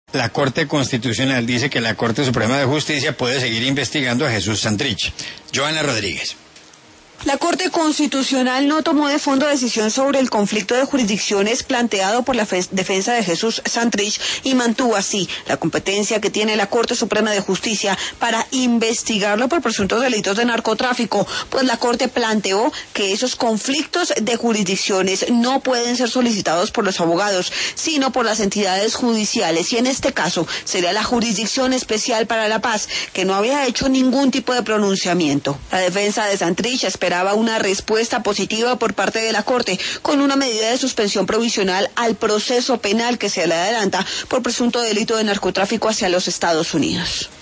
La Corte Constitucional dice que la Corte Suprema de Justicia puede seguir investigando a Jesús Santrich. Joana Rodríguez. La Corte Constitucional no tomó de fondo decisión sobre el conflicto de jurisdicciones planteado por la defensa de Jesús Santrich y mantuvo así la competencia que tiene la Corte Suprema de Justicia para investigarlo por presuntos delitos de narcotráfico, pues la Corte planteó que esos conflictos de jurisdicciones no pueden ser solicitados por los abogados, sino por las entidades judiciales, y en este caso sería la Jurisdicción Especial para la Paz, que no había hecho ningún tipo de pronunciamiento. La defensa de Santrich esperaba una respuesta positiva por parte de la Corte, con una medida de suspensión provisional al proceso penal que se le adelanta por presunto delito de narcotráfico hacia los Estados Unidos.